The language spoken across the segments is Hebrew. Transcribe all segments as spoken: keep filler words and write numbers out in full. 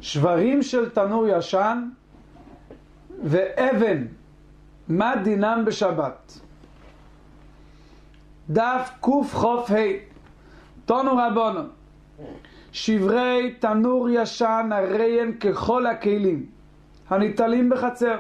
שברים של תנור ישן ואבן, מה דינם בשבת? דף קוף חוף ה' תונו רבונו, שברי תנור ישן הרי הם ככל הכלים הניטלים בחצר.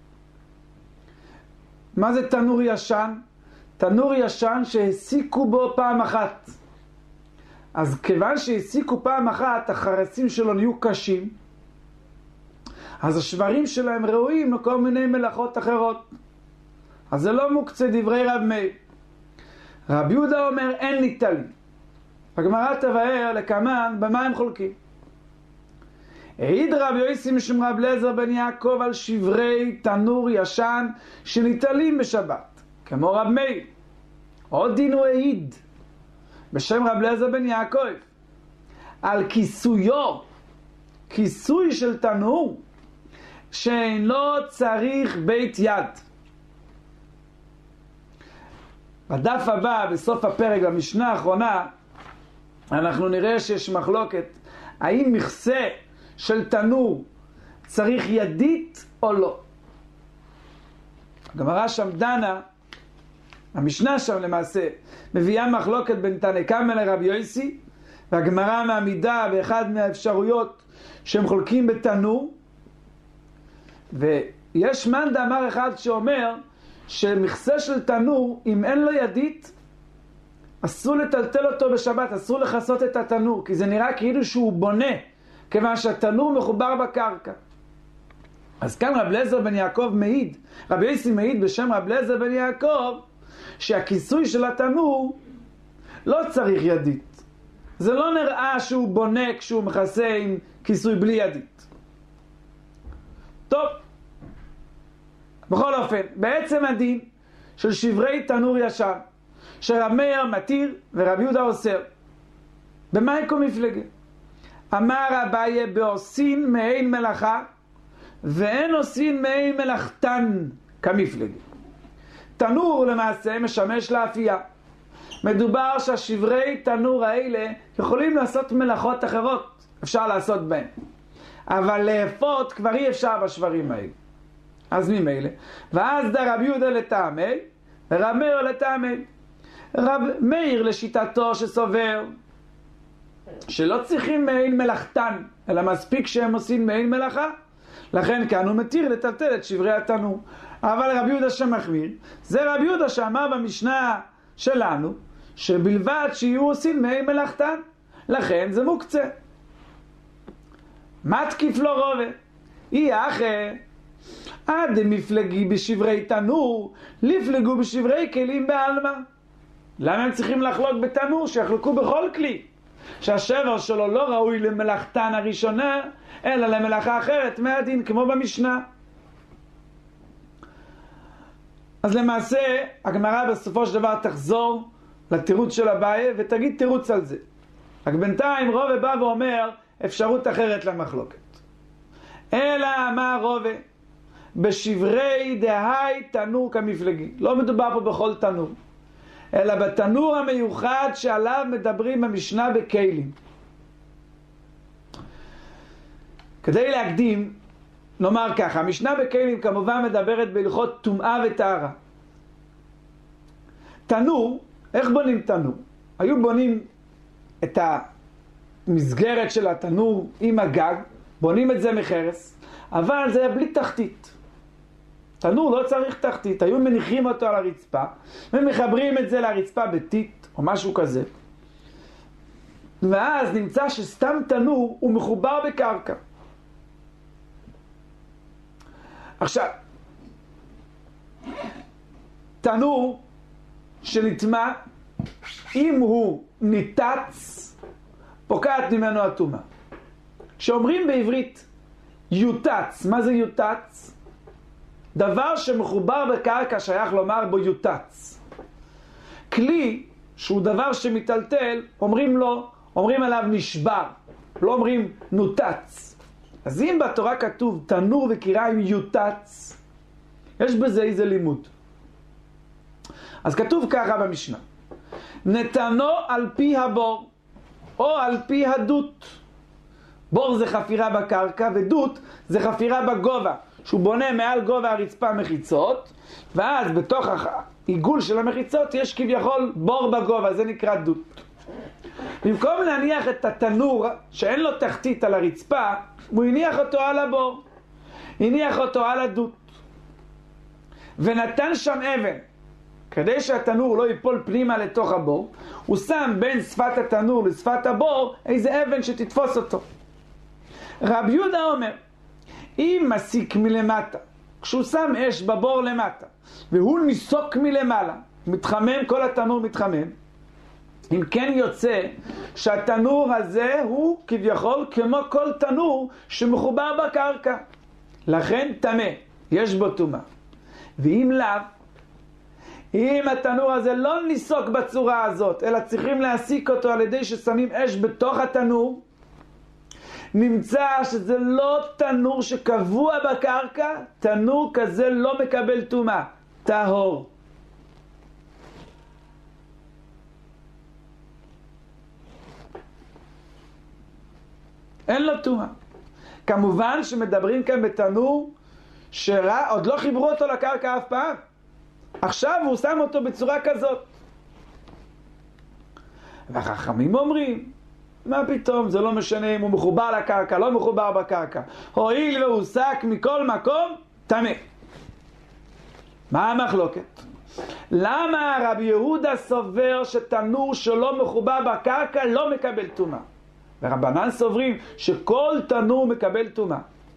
מה זה תנור ישן? תנור ישן שהסיקו בו פעם אחת. אז כיוון שהסיקו פעם אחת, החרצים שלו נהיו קשים, אז השברים שלהם ראויים לכל מיני מלאכות אחרות. אז זה לא מוקצה דברי רב מאיר. רב יהודה אומר אין ניטלים. הגמרא תבאר לקמן במה הם חולקים. העיד רב יוסי משום רב אליעזר בן יעקב על שברי תנור ישן שניטלים בשבת, כמו רב מאיר. עוד דין הוא העיד בשם רב אליעזר בן יעקב על כיסויו, כיסוי של תנור שאינו צריך בית יד. בדף הבא, בסוף הפרק, במשנה האחרונה, אנחנו נראה שיש מחלוקת האם מכסה של תנור צריך ידית או לא. הגמרא שם דנה, המשנה שם למעשה מביאה מחלוקת בין תנא קמא לרבי יוסי, והגמרא מעמידה באחד מהאפשרויות שהם חולקים בתנור, ויש מאן דאמר אחד שאומר שמכסה של תנור, אם אין לו ידית, אסור לטלטל אותו בשבת, אסור לכסות את התנור, כי זה נראה כאילו שהוא בונה, כיוון שהתנור מחובר בקרקע. אז כאן רב אליעזר בן יעקב מעיד, רבי יוסי מעיד בשם רב אליעזר בן יעקב, שהכיסוי של התנור לא צריך ידית. זה לא נראה שהוא בונה כשהוא מכסה עם כיסוי בלי ידית. טוב, בכל אופן, בעצם הדין של שברי תנור ישן, שרב מאיר מתיר ורב יהודה אוסר, במה יקום מפלגה? אמר אביי בעושין מעין מלאכה ואין עושין מעין מלאכתן כמפלגה. תנור למעשה משמש לאפייה. מדובר שהשברי תנור האלה יכולים לעשות מלאכות אחרות, אפשר לעשות בהן, אבל לאפות כבר אי אפשר בשברים האלה. אז ממילא, ואז דה רב יהודה לטעמי ורב מאיר לטעמי. רב מאיר לשיטתו שסובר שלא צריכים מעין מלאכתן, אלא מספיק שהם עושים מעין מלאכה, לכן כאן הוא מתיר לטלטל את שברי התנור. אבל רב יהודה שמחמיר, זה רב יהודה שאמר במשנה שלנו שבלבד שיהיו עושים מעין מלאכתן, לכן זה מוקצה. מתקיף לו רובה, אי אחר עד מפלגי בשברי תנור לפלגו בשברי כלים בעלמא. למה הם צריכים לחלוק בתנור? שיחלקו בכל כלי, שהשבר שלו לא ראוי למלאכתן הראשונה אלא למלאכה אחרת מהדין, כמו במשנה. אז למעשה הגמרא בסופו של דבר תחזור לתירוץ של אביי ותגיד תירוץ על זה. רק בינתיים רובה בא ואומר אפשרות אחרת למחלוקת. אלא אמר רובה בשברי דהי תנור כמפלגי. לא מדובר פה בכל תנור, אלא בתנור המיוחד שעליו מדברים במשנה בכלים. כדי להקדים נאמר ככה, המשנה בכלים כמובן מדברת בהלכות טומאה וטהרה. תנור, איך בונים תנור? היו בונים את המסגרת של התנור עם הגג, בונים את זה מחרס, אבל זה היה בלי תחתית. תנור לא צריך תחתית, היו מניחים אותו על הרצפה ומחברים את זה לרצפה בטיט או משהו כזה, ואז נמצא שסתם תנור הוא מחובר בקרקע. עכשיו, תנור שנטמא, אם הוא ניתץ, פוקעת ממנו הטומאה. כשאומרים בעברית יוטץ, מה זה יוטץ? דבר שמחובר בקרקע שייך לומר בו יוטץ. כלי שהוא דבר שמטלטל, אומרים לו, אומרים עליו נשבר, לא אומרים נוטץ. אז אם בתורה כתוב תנור וקיריים יוטץ, יש בזה איזה לימוד. אז כתוב ככה במשנה, נתנו על פי הבור או על פי הדות, בור זה חפירה בקרקע, ודות זה חפירה בגובה, שהוא בונה מעל גובה הרצפה מחיצות, ואז בתוך העיגול של המחיצות יש כביכול בור בגובה, זה נקרא דות. במקום להניח את התנור שאין לו תחתית על הרצפה, הוא הניח אותו על הבור, הניח אותו על הדות, ונתן שם אבן. כדי שהתנור לא ייפול פנימה לתוך הבור, הוא שם בין שפת התנור לשפת הבור איזה אבן שתתפוס אותו. רבי יהודה אומר, אם מסיק מלמטה, כשהוא שם אש בבור למטה, והוא ניסוק מלמעלה, מתחמם, כל התנור מתחמם, אם כן יוצא שהתנור הזה הוא כביכול כמו כל תנור שמחובר בקרקע, לכן טמא, יש בו טומאה. ואם לאו, אם התנור הזה לא ניסוק בצורה הזאת, אלא צריכים להסיק אותו על ידי ששמים אש בתוך התנור, נמצא שזה לא תנור שקבוע בקרקע, תנור כזה לא מקבל טומאה, טהור. אין לו טומאה. כמובן שמדברים כאן בתנור שעוד לא חיברו אותו לקרקע אף פעם. עכשיו הוא שם אותו בצורה כזאת. והחכמים אומרים, מה פתאום, זה לא משנה אם הוא מחובר לקרקע, לא מחובר בקרקע. הואיל והוא סק מכל מקום, טמא. מה המחלוקת? למה רבי יהודה סובר שתנור שלא מחובר בקרקע לא מקבל טומאה? ורבנן סוברים שכל תנור מקבל טומאה.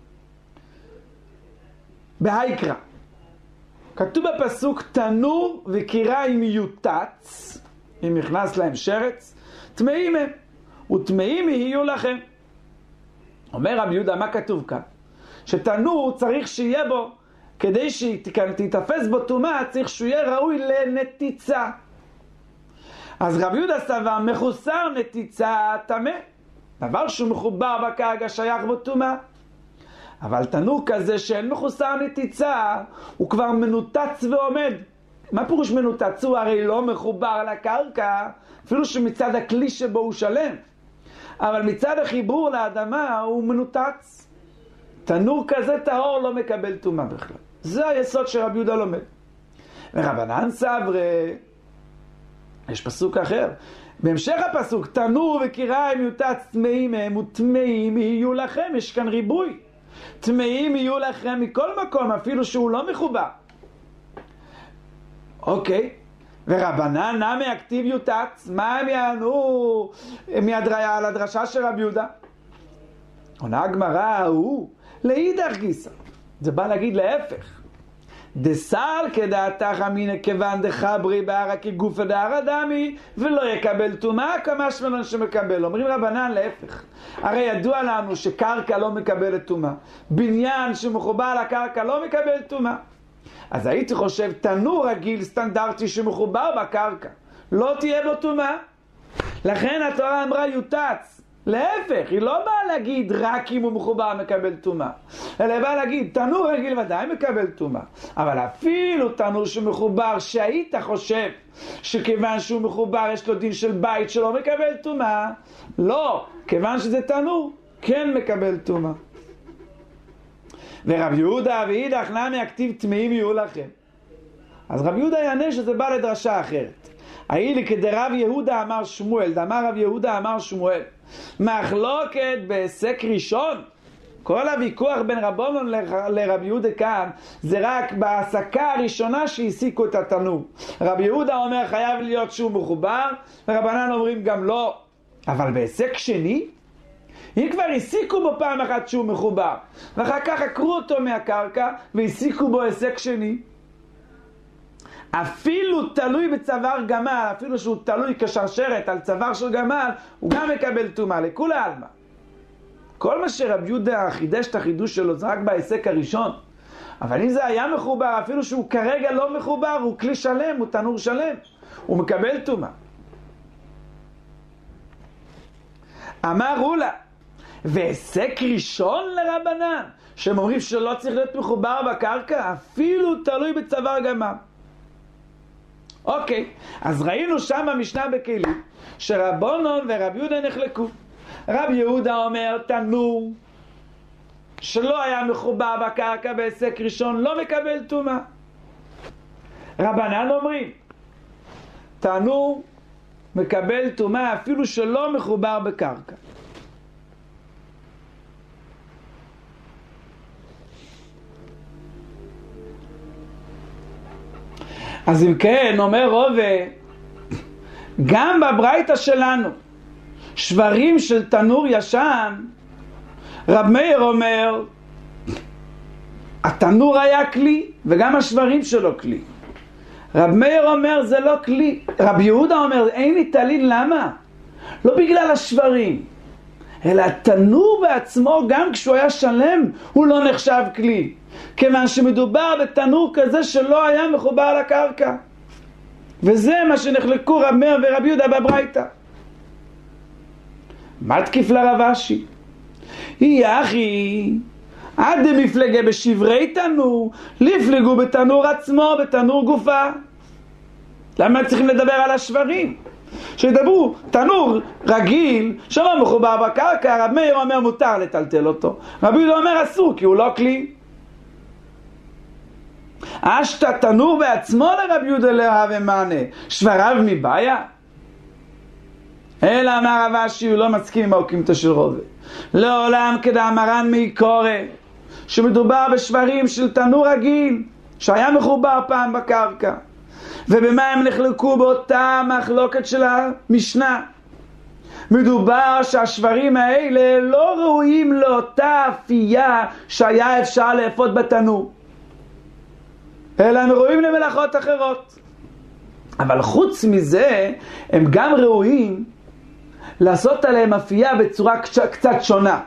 בהיקרא כתוב בפסוק, תנור וקיריים יוטץ, אם נכנס להם שרץ, טמאים הם, וטמאים יהיו לכם. אומר רבי יהודה, מה כתוב כאן? שתנור צריך שיהיה בו, כדי שתתפס בו טומאה, צריך שהוא יהיה ראוי לנתיצה. אז רבי יהודה סבר, מחוסר נתיצה טמא. דבר שהוא מחובר בקרקע שייך בו טומאה. אבל תנור כזה שאין מחוסר נתיצה, הוא כבר מנותץ ועומד. מה פירוש מנותץ? הוא הרי לא מחובר לקרקע, אפילו שמצד הכלי שבו הוא שלם. אבל מצד החיבור לאדמה הוא מנותץ. תנור כזה טהור לא מקבל טומאה בכלל. זה היסוד שרבי יהודה לומד. ורבנן סברי, יש פסוק אחר. בהמשך הפסוק, תנור וקיריים יוטץ טמאים הם וטמאים יהיו לכם. יש כאן ריבוי. טמאים יהיו לכם מכל מקום, אפילו שהוא לא מחובר. אוקיי. ורבנן נמי אקטיב יוטץ, מה הם יענו מהדריה על הדרשה של רבי יהודה? עונה הגמרא, הוא לאידך גיסא. זה בא להגיד להפך. דסל כדעתך אמינא כיוון דחברי בהרא כגופא דהרא דמי ולא יקבל טומאה כמשמע לן שמקבל. אומרים רבנן להפך. הרי ידוע לנו שקרקע לא מקבלת טומאה. בניין שמחובר לקרקע לא מקבל טומאה. אז הייתי חושב תנור רגיל סטנדרטי שמחובר בקרקע לא תהיה בו טומאה. לכן התורה אמרה יוטץ. להפך, היא לא באה להגיד רק אם הוא מחובר מקבל טומאה, אלא היא באה להגיד תנור רגיל ודאי מקבל טומאה, אבל אפילו תנור שמחובר שהיית חושב שכיוון שהוא מחובר יש לו דין של בית שלא מקבל טומאה, לא, כיוון שזה תנור כן מקבל טומאה. ורבי יהודה ואידך נמי אקטיב טמאים יהיו לכם. אז רבי יהודה יענה שזה בא לדרשה אחרת. הילי כדרב יהודה אמר שמואל, דאמר רב יהודה אמר שמואל, מחלוקת בעסק ראשון. כל הוויכוח בין רבונון לרבי יהודה כאן זה רק בהעסקה הראשונה שהעסיקו את התנור. רבי יהודה אומר חייב להיות שהוא מחובר, ורבנן אומרים גם לא. אבל בעסק שני, אם כבר העסיקו בו פעם אחת שהוא מחובר, ואחר כך עקרו אותו מהקרקע והעסיקו בו עסק שני, אפילו תלוי בצוואר גמל, אפילו שהוא תלוי כשרשרת על צוואר של גמל, הוא גם מקבל טומאה, לכולי עלמא. כל מה שרבי יהודה חידש את החידוש שלו זה רק בעסק הראשון. אבל אם זה היה מחובר, אפילו שהוא כרגע לא מחובר, הוא כלי שלם, הוא תנור שלם, הוא מקבל טומאה. אמר אולה, ועסק ראשון לרבנן, שהם אומרים שלא צריך להיות מחובר בקרקע, אפילו תלוי בצוואר גמל. אוקיי, אז ראינו שם במשנה בכלים שרבונון ורבי יהודה נחלקו. רב יהודה אומר, תנור שלא היה מחובר בקרקע בהיסק ראשון לא מקבל טומאה. רבנן אומרים, תנור מקבל טומאה אפילו שלא מחובר בקרקע. אז אם כן, אומר רובה, גם בברייתא שלנו, שברים של תנור ישן, רב מאיר אומר, התנור היה כלי, וגם השברים שלו כלי. רב מאיר אומר, זה לא כלי. רב יהודה אומר, אין לי תלין, למה? לא בגלל השברים, אלא התנור בעצמו, גם כשהוא היה שלם, הוא לא נחשב כלי. כיוון שמדובר בתנור כזה שלא היה מחובר לקרקע. וזה מה שנחלקו רב מאיר ורב יהודה בברייתא. מה תקיף לרב אשי? היא אחי, עד מפלגה בשברי תנור, לפלגו בתנור עצמו, בתנור גופה. למה צריכים לדבר על השברים? שידברו, תנור רגיל, שלא מחובר בקרקע, רב מאיר אומר מותר לטלטל אותו. רב יהודה אומר אסור, כי הוא לא כלי. אשת תנור בעצמו לרב יהודה להווה מענה, שבריו מבעיה? אלא אמר רב אשי, הוא לא מסכים עם האוקימתא של רובה. לעולם כדאמרן מעיקורא, שמדובר בשברים של תנור רגיל, שהיה מחובר פעם בקרקע. ובמה הם נחלקו באותה מחלוקת של המשנה? מדובר שהשברים האלה לא ראויים לאותה אפייה שהיה אפשר לאפות בתנור, אלא הם ראויים למלאכות אחרות. אבל חוץ מזה, הם גם ראויים לעשות עליהם אפייה בצורה קצת שונה.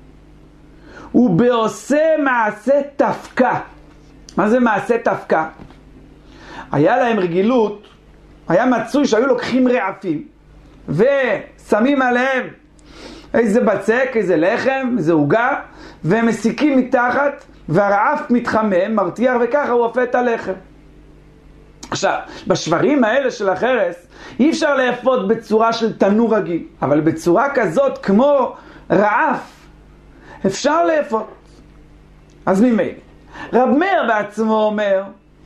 ובעושה מעשה תפקה. מה זה מעשה תפקה? היה להם רגילות, היה מצוי שהיו לוקחים רעפים, ושמים עליהם איזה בצק, איזה לחם, איזה עוגה, והם מסיקים מתחת, והרעף מתחמם, מרתיח, וככה הוא הופך את הלחם. עכשיו, בשברים האלה של החרס, אי אפשר לאפות בצורה של תנור רגיל, אבל בצורה כזאת, כמו רעף, אפשר לאפות. אז ממילא, רב מאיר בעצמו אומר,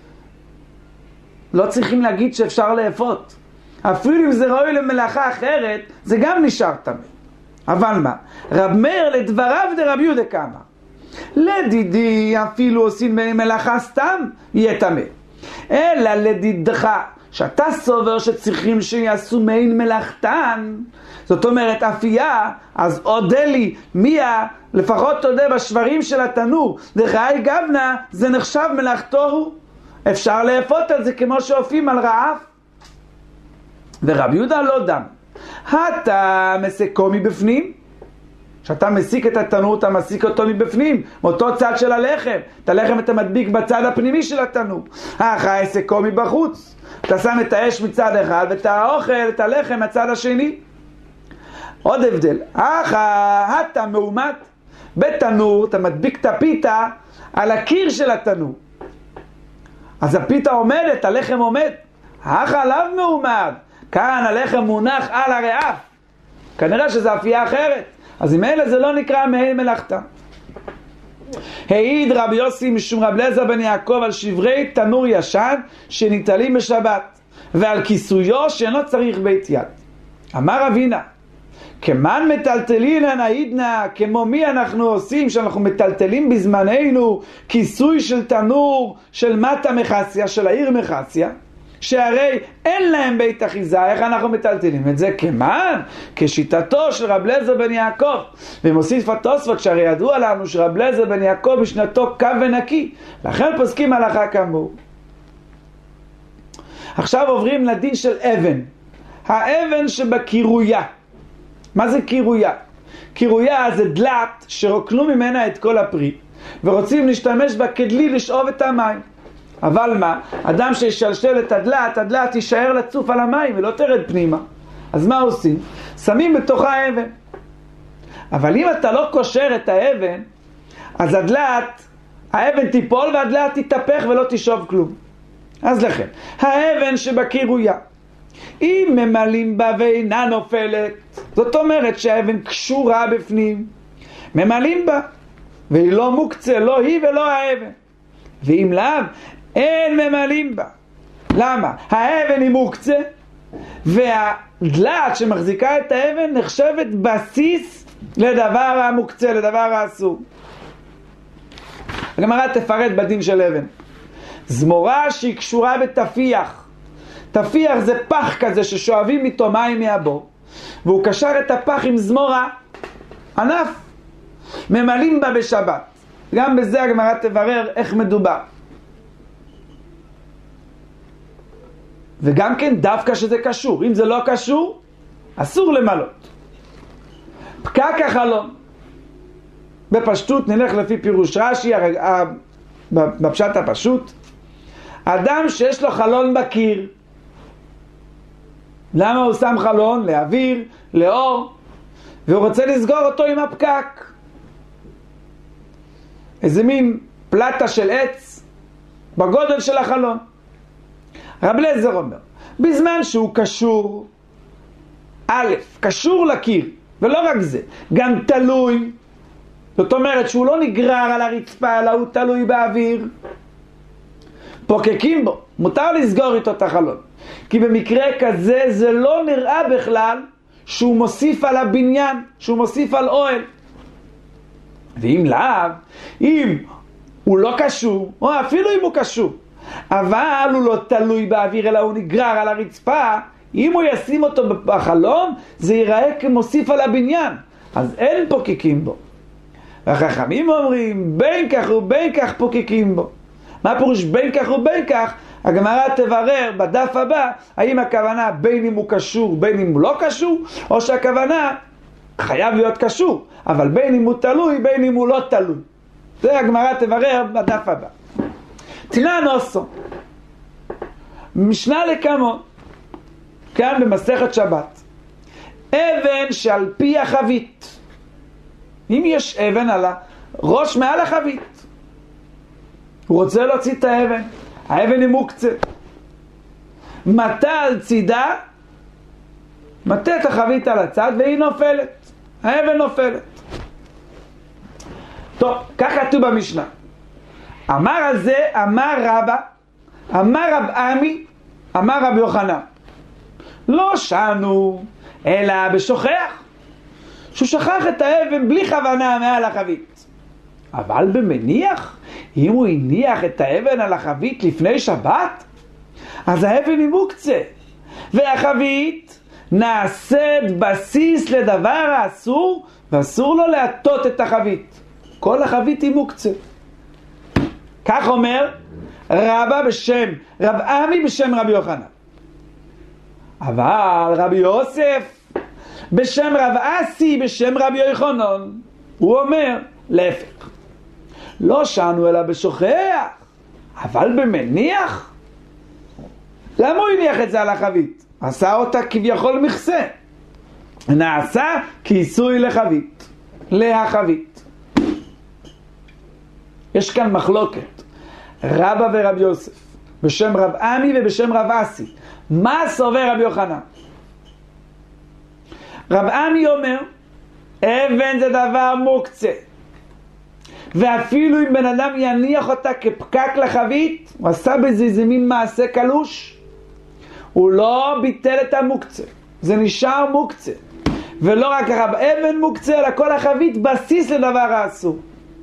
לא צריכים להגיד שאפשר לאפות. אפילו אם זה ראוי למלאכה אחרת, זה גם נשאר תמי. אבל מה? רב מאיר לדבריו דרב יהודה כמה. לדידי אפילו עושים מלאכה סתם, יהיה תמי. אלא לדידך, שאתה סובר שצריכים שיעשו מעין מלאכתן, זאת אומרת אפייה, אז עודה לי, מיה, לפחות תודה בשברים של התנור, דחי גבנה, זה נחשב מלאכתו הוא. אפשר לאפות על זה כמו שאופים על רעף. ורב יהודה לא דם. אתה מסיקו מבפנים, שאתה מסיק את התנור, אתה מסיק אותו מבפנים, מאותו צד של הלחם. את הלחם אתה מדביק בצד הפנימי של התנור. אחר מסיקו מבחוץ, אתה שם את האש מצד אחד ואת האוכל, את הלחם מצד השני. עוד הבדל, אחר אתה מאומת בתנור, אתה מדביק את הפיתה על הקיר של התנור, אז הפיתה עומדת, הלחם עומד. החלב מעומד, כאן הלחם מונח על הרעף, כנראה שזה אפייה אחרת. אז אם אלה זה לא נקרא מעין מלאכתה. העיד רבי יוסי משום רב אליעזר בן יעקב על שברי תנור ישן שניטלים בשבת, ועל כיסויו שאינו צריך בית יד. אמר רבינה, כמן מטלטלין העידנה, כמו מי אנחנו עושים שאנחנו מטלטלים בזמננו כיסוי של תנור של מטה מחסיה, של העיר מחסיה, שהרי אין להם בית אחיזה, איך אנחנו מטלטלים את זה? כמן, כשיטתו של רב אליעזר בן יעקב. ומוסיף התוספות שהרי ידוע לנו שרב אליעזר בן יעקב בשנתו קו ונקי, לכן פוסקים הלכה כאמור. עכשיו עוברים לדין של אבן, האבן שבקירויה. מה זה קירויה? קירויה זה דלת שרוקנו ממנה את כל הפרי, ורוצים להשתמש בה כדלי לשאוב את המים. אבל מה? אדם שישלשל את הדלת, הדלת יישאר לצוף על המים ולא תרד פנימה. אז מה עושים? שמים בתוכה האבן. אבל אם אתה לא קושר את האבן, אז הדלת, האבן תיפול והדלת תתהפך ולא תשאוב כלום. אז לכן, האבן שבקירויה, אם ממלאים בה ואינה נופלת, זאת אומרת שהאבן קשורה בפנים, ממלאים בה, והיא לא מוקצה, לא היא ולא האבן. ואם לאו, אין ממלאים בה. למה? האבן היא מוקצה, והדלת שמחזיקה את האבן נחשבת בסיס לדבר המוקצה, לדבר האסור. הגמרא תפרט בדין של אבן. זמורה שהיא קשורה בתפיח. תפיח זה פח כזה ששואבים איתו מים מהבור, והוא קשר את הפח עם זמורה, ענף, ממלאים בה בשבת. גם בזה הגמרא תברר איך מדובר. וגם כן דווקא שזה קשור. אם זה לא קשור, אסור למלות. פקק החלון. בפשטות נלך לפי פירוש רש"י, בפשט הפשוט. אדם שיש לו חלון בקיר. למה הוא שם חלון? לאוויר, לאור, והוא רוצה לסגור אותו עם הפקק. איזה מין פלטה של עץ בגודל של החלון. רב אליעזר אומר, בזמן שהוא קשור, א', קשור לקיר, ולא רק זה, גם תלוי, זאת אומרת שהוא לא נגרר על הרצפה, אלא הוא תלוי באוויר, פוקקים בו, מותר לסגור איתו את החלון. כי במקרה כזה זה לא נראה בכלל שהוא מוסיף על הבניין, שהוא מוסיף על אוהל. ואם לאו, אם הוא לא קשור, או אפילו אם הוא קשור, אבל הוא לא תלוי באוויר אלא הוא נגרר על הרצפה, אם הוא ישים אותו בחלון זה ייראה כמוסיף על הבניין, אז אין פוקקים בו. והחכמים אומרים בין כך ובין כך פוקקים בו. מה פירוש בין כך ובין כך? הגמרא תברר בדף הבא האם הכוונה בין אם הוא קשור בין אם הוא לא קשור, או שהכוונה חייב להיות קשור אבל בין אם הוא תלוי בין אם הוא לא תלוי. זה הגמרא תברר בדף הבא. תנא נוסו משנה לקמון כאן במסכת שבת, אבן שעל פי החבית. אם יש אבן על הראש מעל החבית, הוא רוצה להוציא את האבן, האבן היא מוקצה, מטה על צידה, מטה את החבית על הצד והיא נופלת, האבן נופלת. טוב, כך כתוב במשנה. אמר על זה, אמר רבא, אמר רב עמי, אמר רב יוחנן, לא שנו אלא בשוכח, שהוא שכח את האבן בלי כוונה מעל החבית. אבל במניח, אם הוא הניח את האבן על החבית לפני שבת, אז האבן היא מוקצה, והחבית נעשית בסיס לדבר האסור, ואסור לו להטות את החבית. כל החבית היא מוקצה. כך אומר רבא בשם רב עמי בשם רבי יוחנן. אבל רבי יוסף בשם רב אסי בשם רבי יוחנן, הוא אומר להפך, לא שנו אלא בשוכח, אבל במניח. למה הוא הניח את זה על החבית? עשה אותה כביכול מכסה, נעשה כיסוי לחבית, להחבית. יש כאן מחלוקת רבא ורבי יוסף בשם רב עמי ובשם רב אסי. מה סובר רבי יוחנן? רב עמי אומר אבן זה דבר מוקצה, ואפילו אם בן אדם יניח אותה כפקק לחבית, הוא עשה בזה איזה מין מעשה קלוש, הוא לא ביטל את המוקצה, זה נשאר מוקצה. ולא רק רב אבן מוקצה, אלא כל החבית בסיס לדבר האסור.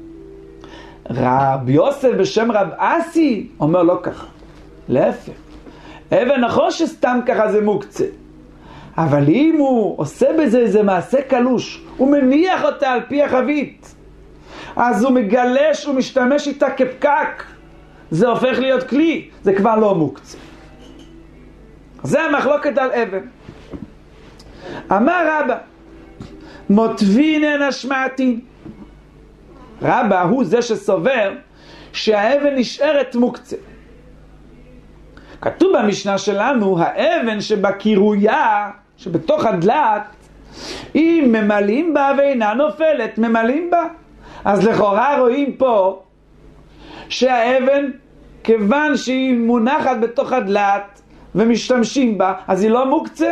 רב יוסף בשם רב אסי אומר לא ככה, להפך, אבן נכון שסתם ככה זה מוקצה, אבל אם הוא עושה בזה איזה מעשה קלוש, הוא מניח אותה על פי החבית, אז הוא מגלש ומשתמש איתה כפקק, זה הופך להיות כלי, זה כבר לא מוקצה. זה המחלוקת על אבן. אמר רבא מוטבינן השמעתין, רבא הוא זה שסובר שהאבן נשארת מוקצה. כתוב במשנה שלנו האבן שבקירויה, שבתוך הדלת, אם ממלאים בה ואינה נופלת, ממלאים בה. אז לכאורה רואים פה שהאבן, כיוון שהיא מונחת בתוך הדלת ומשתמשים בה, אז היא לא מוקצה?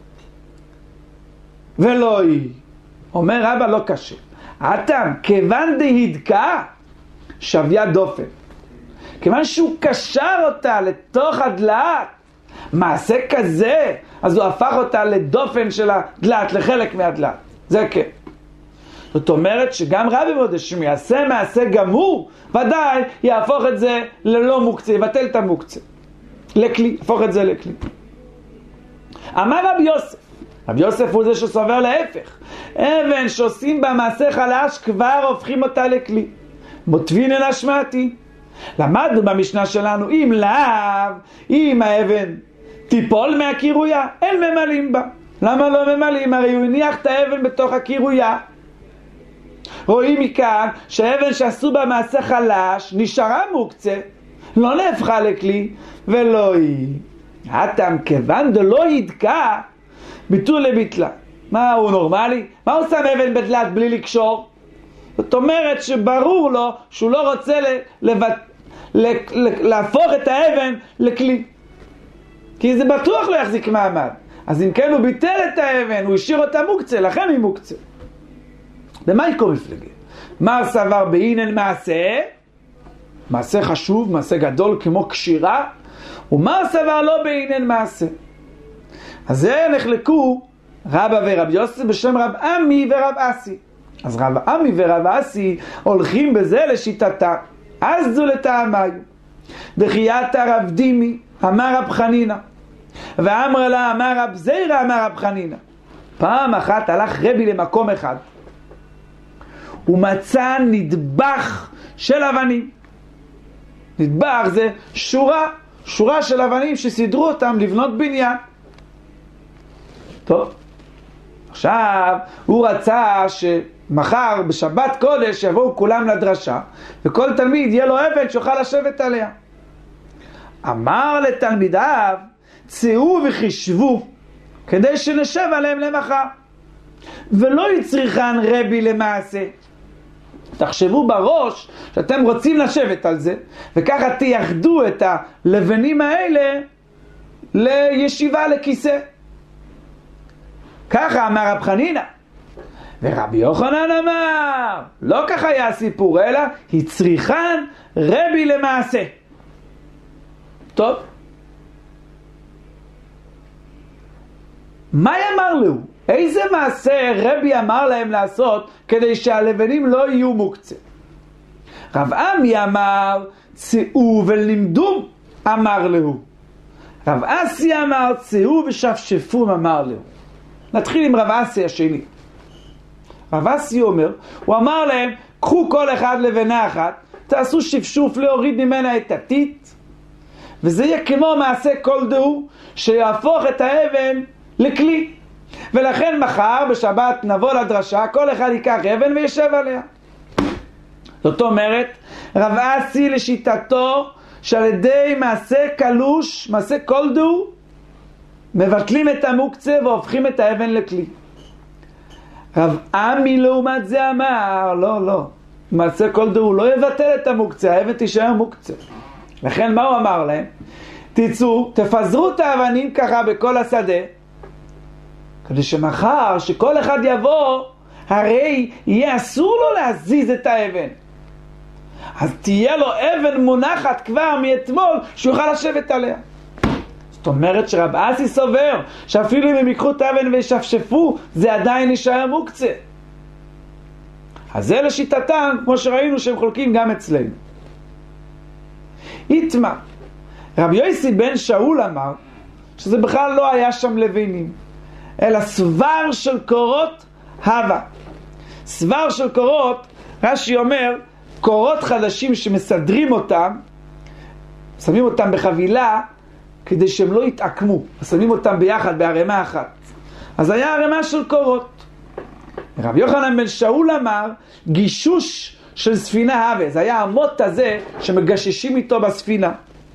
ולא היא. אומר רבא לא קשה. אתם, כיוון דהדקה, שביה דופן. כיוון שהוא קשר אותה לתוך הדלת, מעשה כזה, אז הוא הפך אותה לדופן של הדלת, לחלק מהדלת. זה כן. זאת אומרת שגם רבי מודה שמייעשה מעשה גמור, ודאי יהפוך את זה ללא מוקצה, יבטל את המוקצה. לכלי, יהפוך את זה לכלי. אמר רבי יוסף, רבי יוסף הוא זה שסובר להפך. אבן שעושים בה מעשה חלש כבר הופכים אותה לכלי. מוטבין אל השמעתי. למדנו במשנה שלנו, אם לאו, אם האבן תיפול מהקירויה, אין ממלאים בה. למה לא ממלאים? הרי הוא הניח את האבן בתוך הקירויה. רואים מכאן שהאבן שעשו בה מעשה חלש נשארה מוקצה, לא נהפכה לכלי, ולא היא. אתם כיוון דלא ידקה, ביטול לביטלה. מה הוא נורמלי? מה הוא שם אבן בדלת בלי לקשור? זאת אומרת שברור לו שהוא לא רוצה לבט... להפוך את האבן לכלי, כי זה בטוח לא יחזיק מעמד. אז אם כן הוא ביטל את האבן, הוא השאיר אותה מוקצה, לכן היא מוקצה. במה יקום מפלגה? מה סבר בעינן מעשה? מעשה חשוב, מעשה גדול כמו קשירה, ומה סבר לא בעינן מעשה? אז זה נחלקו רבא ורב יוסף בשם רב עמי ורב אסי. אז רב עמי ורב אסי הולכים בזה לשיטתה. אז זו לטעמיו. דחיית רב דימי אמר רב חנינה, ואמר לה אמר רב זירא אמר רב חנינה. פעם אחת הלך רבי למקום אחד, ומצא נדבך של אבנים. נדבך זה שורה, שורה של אבנים שסידרו אותם לבנות בניין. טוב, עכשיו הוא רצה שמחר בשבת קודש יבואו כולם לדרשה, וכל תלמיד יהיה לו אבן שיוכל לשבת עליה. אמר לתלמידיו, צאו וחישבו כדי שנשב עליהם למחר, ולא יצריכן רבי למעשה. תחשבו בראש שאתם רוצים לשבת על זה, וככה תייחדו את הלבנים האלה לישיבה, לכיסא. ככה אמר רב חנינה. ורבי יוחנן אמר, לא ככה היה הסיפור, אלא הצריכן רבי למעשה. טוב, מה אמר לו? איזה מעשה רבי אמר להם לעשות כדי שהלבנים לא יהיו מוקצה? רב עמי אמר, צאו ולמדו, אמר לו. רב אסי אמר, צאו ושפשפו, אמר לו. נתחיל עם רב אסי השני. רב אסי אומר, הוא אמר להם, קחו כל אחד לבנה אחת, תעשו שפשוף להוריד ממנה את הטיט, וזה יהיה כמו מעשה כל דהו, שיהפוך את האבן לכלי. ולכן מחר בשבת נבוא לדרשה, כל אחד ייקח אבן וישב עליה. זאת אומרת, רב אסי לשיטתו, שעל ידי מעשה קלוש, מעשה כל דהו, מבטלים את המוקצה והופכים את האבן לכלי. רב עמי לעומת זה אמר, לא, לא, מעשה כל דהו לא יבטל את המוקצה, האבן תישאר מוקצה. לכן מה הוא אמר להם? תצאו, תפזרו את האבנים ככה בכל השדה, כדי שמחר שכל אחד יבוא, הרי יהיה אסור לו להזיז את האבן. אז תהיה לו אבן מונחת כבר מאתמול שיוכל לשבת עליה. זאת אומרת שרב אסי סובר שאפילו אם הם יקחו את האבן וישפשפו, זה עדיין נשאר מוקצה. אז זה לשיטתם, כמו שראינו שהם חולקים גם אצלנו. איתמה, רבי יוסי בן שאול אמר שזה בכלל לא היה שם לבינים, אלא סבר של קורות הווה. סבר של קורות, רש"י אומר, קורות חדשים שמסדרים אותם, שמים אותם בחבילה כדי שהם לא יתעקמו, שמים אותם ביחד בערימה אחת. אז היה ערימה של קורות. רבי יוחנן בן שאול אמר, גישוש של ספינה הווה, זה היה המוט הזה שמגששים איתו בספינה.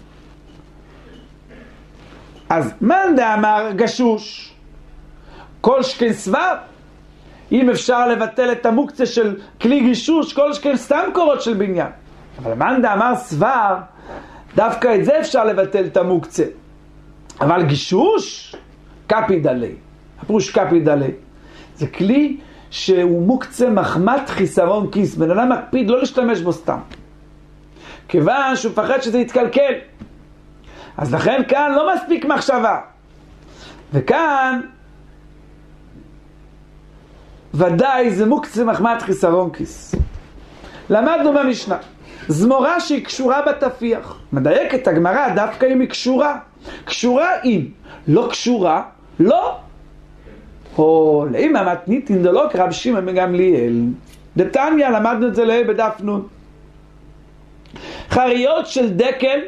אז מאן דאמר גשוש, כל שכן סבר, אם אפשר לבטל את המוקצה של כלי גישוש, כל שכן סתם קורות של בניין. אבל מאן דאמר סבר, דווקא את זה אפשר לבטל את המוקצה. אבל גישוש, קפי דלי. הפירוש קפי דלי. זה כלי שהוא מוקצה מחמת חיסרון כיס. בן אדם מקפיד לא להשתמש בו סתם. כיוון שהוא פחד שזה יתקלקל. אז לכן כאן לא מספיק מחשבה. וכאן ודאי זה מוקצה מחמת חיסרון כיס. למדנו במשנה. זמורה שהיא קשורה בתפיח. מדייקת הגמרא דווקא אם היא קשורה. קשורה אם. לא קשורה, לא. או לאמא מתניתין דלוק רב שמעון בן גמליאל. דתניא למדנו את זה לעיל בדף נון. חריות של דקל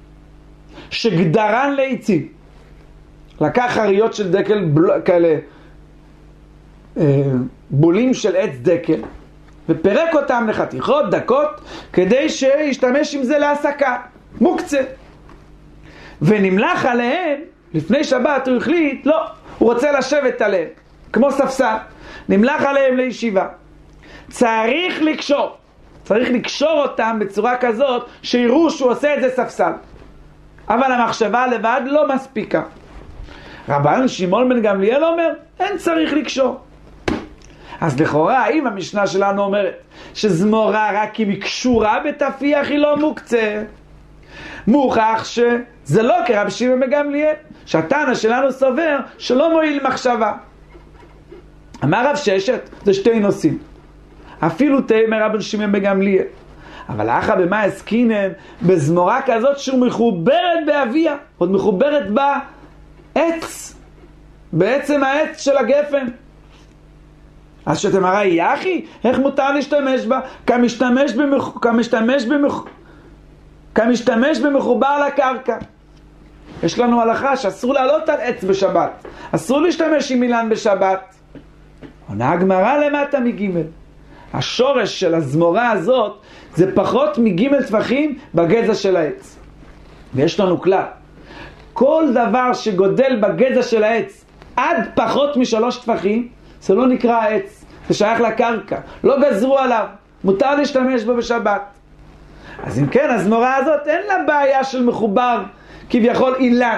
שגדרן לעצים. לקח חריות של דקל בל... כאלה אה, בולים של עץ דקל ופרק אותם לחתיכות דקות כדי שישתמש עם זה להסקה. מוקצה. ונמלח עליהם לפני שבת הוא החליט, לא, הוא רוצה לשבת עליהם כמו ספסל. נמלח עליהם לישיבה. צריך לקשור. צריך לקשור אותם בצורה כזאת שיראו שהוא עושה את זה ספסל. אבל המחשבה לבד לא מספיקה. רבן שמעון בן גמליאל אומר, אין צריך לקשור. אז לכאורה, אם המשנה שלנו אומרת שזמורה רק אם היא קשורה בתפיח היא לא מוקצה, מוכח שזה לא כרב שמעון בן גמליאל, שהתנא שלנו סובר שלא מועיל מחשבה. אמר רב ששת, זה שתי נושאים. אפילו תאמר רבן שמעון בן גמליאל. אבל אחא במה עסקינן בזמורה כזאת שהוא מחוברת באביה, עוד מחוברת בעץ, בעצם העץ של הגפן. אז שאתם הרי יחי, איך מותר להשתמש בה? כמשתמש במח... כמשתמש במח... כמשתמש במחובר לקרקע. יש לנו הלכה שאסור לעלות על עץ בשבת, אסור להשתמש עם אילן בשבת. עונה הגמרא למטה מגימל. השורש של הזמורה הזאת זה פחות מגימל טפחים בגזע של העץ. ויש לנו כלל. כל דבר שגודל בגזע של העץ עד פחות משלוש טפחים, זה לא נקרא העץ, זה שייך לקרקע. לא גזרו עליו, מותר להשתמש בו בשבת. אז אם כן, הזמורה הזאת אין לה בעיה של מחובר כביכול אילן.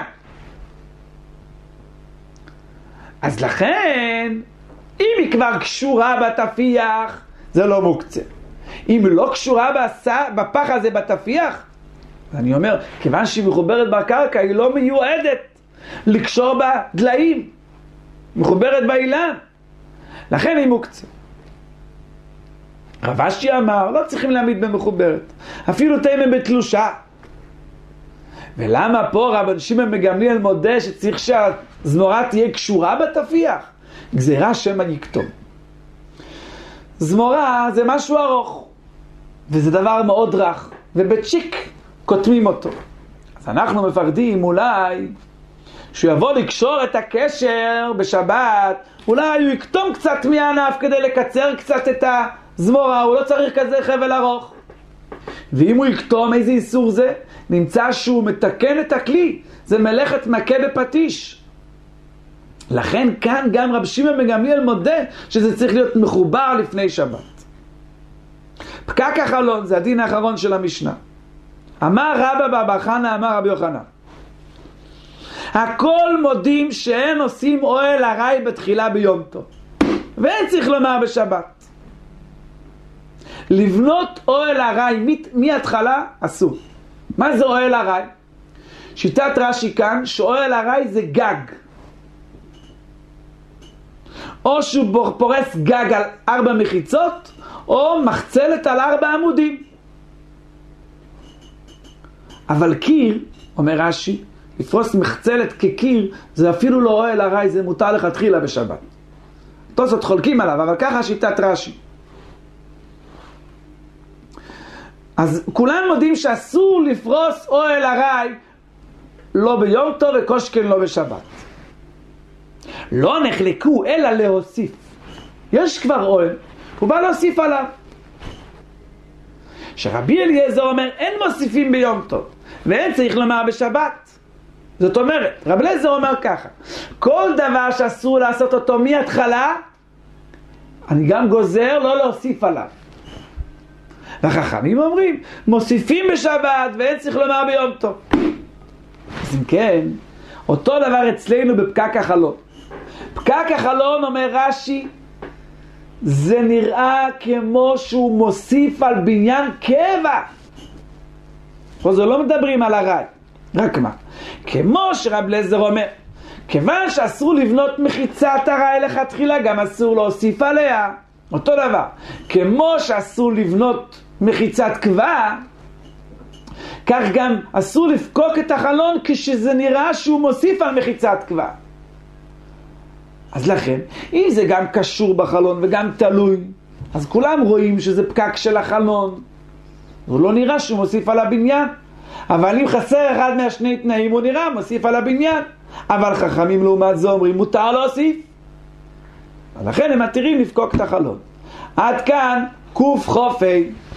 אז לכן, אם היא כבר קשורה בתפיח, זה לא מוקצה. אם היא לא קשורה בפח הזה בתפיח, אני אומר, כיוון שהיא מחוברת בקרקע, היא לא מיועדת לקשור בדליים. מחוברת באילן. לכן היא מוקצה. רב אשי אמר, לא צריכים להעמיד במחוברת. אפילו תאמם בתלושה. ולמה פה רבן שמעון בן גמליאל מודה שצריך שהזמורה תהיה קשורה בתפיח? גזירה שמא יקטום. זמורה זה משהו ארוך, וזה דבר מאוד רך, ובצ'יק כותמים אותו. אז אנחנו מפחדים אולי שהוא יבוא לקשור את הקשר בשבת, אולי הוא יקטום קצת מהענף כדי לקצר קצת את הזמורה, הוא לא צריך כזה חבל ארוך. ואם הוא יקטום, איזה איסור זה? נמצא שהוא מתקן את הכלי, זה מלאכת מכה בפטיש. לכן כאן גם רב שמעון בן גמליאל מודה שזה צריך להיות מחובר לפני שבת. פקק החלון, זה הדין האחרון של המשנה. אמר רבא בר חנא, אמר רבי יוחנן, הכל מודים שאין עושים אוהל ארעי בתחילה ביום טוב, ואין צריך לומר בשבת. לבנות אוהל ארעי מההתחלה אסור. מה זה אוהל ארעי? שיטת רש"י כאן שאוהל ארעי זה גג, או שהוא פורס גג על ארבע מחיצות, או מחצלת על ארבע עמודים. אבל קיר, אומר רש"י, לפרוס מחצלת כקיר, זה אפילו לא אוהל ארעי, זה מותר לכתחילה בשבת. תוספות חולקים עליו, אבל ככה שיטת רש"י. אז כולם מודים שאסור לפרוס אוהל ארעי, לא ביום טוב וקושקן לא בשבת. לא נחלקו אלא להוסיף. יש כבר אוהל, הוא בא להוסיף עליו. שרבי אליעזר אומר, אין מוסיפים ביום טוב, ואין צריך לומר בשבת. זאת אומרת, רבי אליעזר אומר ככה, כל דבר שאסור לעשות אותו מההתחלה, אני גם גוזר לא להוסיף עליו. והחכמים אומרים, מוסיפים בשבת ואין צריך לומר ביום טוב. אז אם כן, אותו דבר אצלנו בפקק החלון. פקק החלון, אומר רש"י, זה נראה כמו שהוא מוסיף על בניין קבע. פה זה לא מדברים על הרי, רק מה? כמו שרב אליעזר אומר, כיוון שאסור לבנות מחיצת הרי לכתחילה, גם אסור להוסיף עליה. אותו דבר, כמו שאסור לבנות מחיצת קבע, כך גם אסור לפקוק את החלון כשזה נראה שהוא מוסיף על מחיצת קבע. אז לכן, אם זה גם קשור בחלון וגם תלוי, אז כולם רואים שזה פקק של החלון. הוא לא נראה שהוא מוסיף על הבניין. אבל אם חסר אחד מהשני תנאים, הוא נראה מוסיף על הבניין. אבל חכמים לעומת זה אומרים, מותר להוסיף. ולכן הם מתירים לפקוק את החלון. עד כאן קוף חופי.